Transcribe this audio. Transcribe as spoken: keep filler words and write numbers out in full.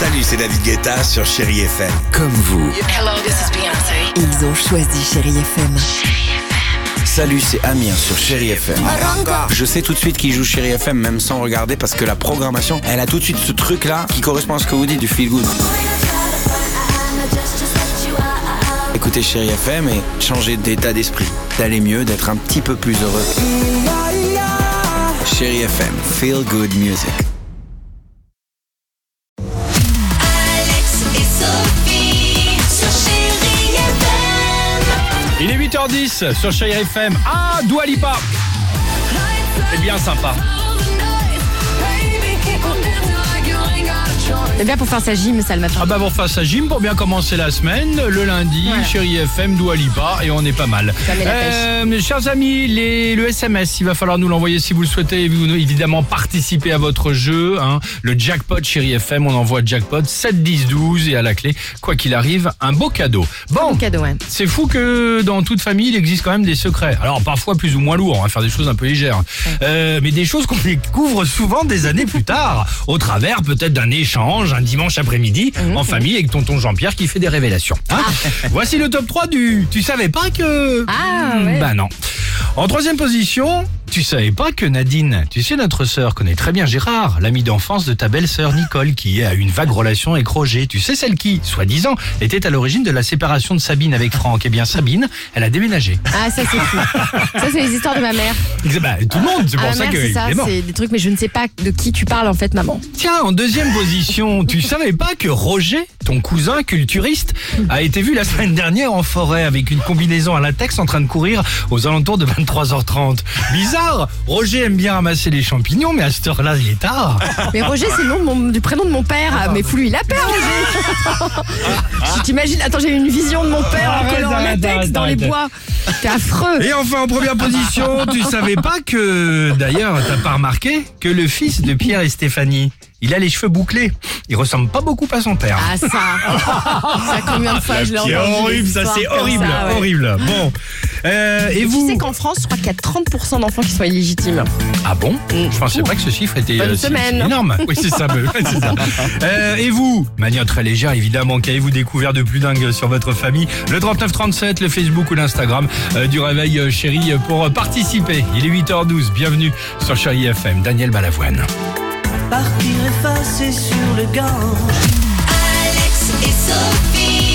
Salut, c'est David Guetta sur Chérie F M. Comme vous. Hello, this is Beyoncé. Ils ont choisi Chérie F M. Salut, c'est Amir sur Chérie F M. Je sais tout de suite qui joue Chérie F M, même sans regarder, parce que la programmation, elle a tout de suite ce truc-là qui correspond à ce que vous dites du feel good. Écoutez Chérie F M et changez d'état d'esprit, d'aller mieux, d'être un petit peu plus heureux. Chérie F M, feel good music. Alex et Sophie sur Chérie F M. Il est huit heures dix sur Chérie F M. Ah, Dua Lipa. C'est bien sympa. C'est bien pour faire sa gym, ça, le matin. Ah bah pour faire sa gym, pour bien commencer la semaine, le lundi, Voilà. Chérie F M, Dua Lipa, et on est pas mal. Ça met la pêche. Euh, chers amis, les, le S M S, il va falloir nous l'envoyer si vous le souhaitez, et vous évidemment participer à votre jeu. Hein. Le jackpot Chérie F M, on envoie jackpot sept, dix, douze, et à la clé, quoi qu'il arrive, un beau cadeau. Bon, Bon cadeau, ouais. c'est fou que dans toute famille, il existe quand même des secrets. Alors parfois plus ou moins lourds, on va faire des choses un peu légères. Euh, mais des choses qu'on découvre souvent des années plus tard, au travers peut-être d'un échange, un dimanche après-midi, en famille avec tonton Jean-Pierre qui fait des révélations. Hein. Voici le top trois du « Tu savais pas que… » Ah, ouais. Bah non. En troisième position, tu savais pas que Nadine, tu sais notre sœur, connaît très bien Gérard, l'ami d'enfance de ta belle-sœur Nicole, qui a une vague relation avec Roger. Tu sais celle qui, soi-disant, était à l'origine de la séparation de Sabine avec Franck. Eh bien Sabine, elle a déménagé. Ah, ça, c'est fou. Ça, c'est les histoires de ma mère. Bah, tout le monde, c'est pour Ah, ça ma mère, que c'est ça, il est mort. c'est des trucs, mais je ne sais pas de qui tu parles, en fait, maman. Tiens, en deuxième position, tu savais pas que Roger, ton cousin culturiste, a été vu la semaine dernière en forêt avec une combinaison à latex en train de courir aux alentours de vingt-trois heures trente. Bizarre, Roger aime bien ramasser les champignons, mais à cette heure-là, il est tard. Mais Roger, c'est le nom de mon- du prénom de mon père. Ah, mais fous-lui la paix, Roger. Tu t'imagines, attends, j'ai eu une vision de mon père en Arrête, collant en arrête, latex arrête, dans les arrête. bois. C'est affreux. Et enfin, en première position, tu savais pas que, d'ailleurs, t'as pas remarqué, que le fils de Pierre et Stéphanie, il a les cheveux bouclés. Il ressemble pas beaucoup à son père. Ah, ça. Ça, combien de fois je l'ai C'est entendu. horrible, des ça, histoires c'est comme horrible, ça, ouais. horrible. Bon, euh, et Tu vous sais qu'en France, je crois qu'il y a trente pour cent d'enfants qui sont illégitimes. Ah bon Je pensais pas que ce chiffre était Bonne euh, si- semaine. si énorme. Oui, c'est ça. ouais, c'est ça. Euh, et vous, de manière très légère, évidemment, qu'avez-vous découvert de plus dingue sur votre famille? Le trente-neuf trente-sept, le Facebook ou l'Instagram euh, du Réveil euh, Chérie pour euh, participer. Il est huit heures douze, bienvenue sur Chérie F M. Daniel Balavoine. Partir effacer sur le gange. Alex et Sophie.